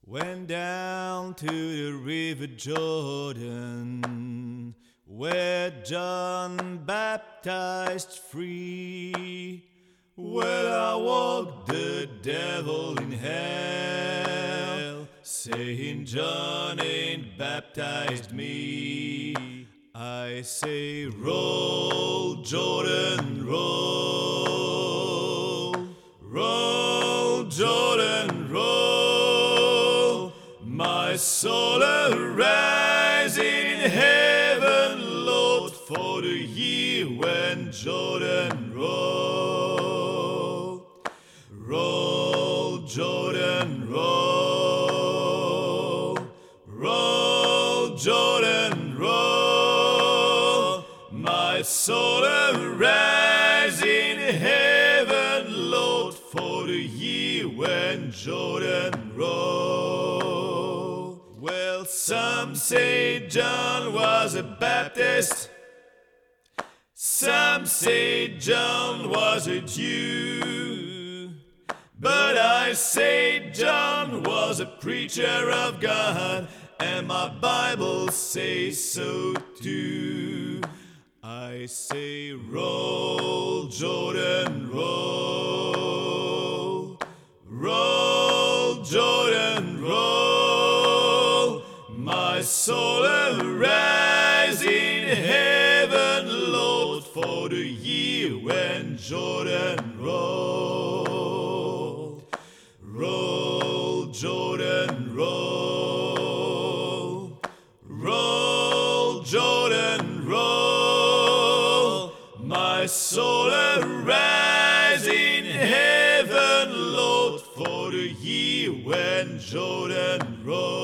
Went down to the river Jordan, where John baptized free. Well, I walked the devil in hell, saying John ain't baptized me. I say, roll, Jordan, roll. Roll, Jordan, roll. My soul arise in heaven, Lord, for the year when Jordan rolled. Roll, Jordan, roll. Roll, Jordan, roll. My soul arise in heaven, Lord, for the year when Jordan rolled. Well, some say John was a Baptist. Some say John was a Jew. But I say John was a preacher of God, and my Bible says so too. I say, roll, Jordan, roll. Roll, Jordan, roll. My soul arise in heaven, Lord, for the year when Jordan rolled. Roll, Jordan, roll. Roll, Jordan, roll. My soul arise in heaven, Lord, for the year when Jordan rolled.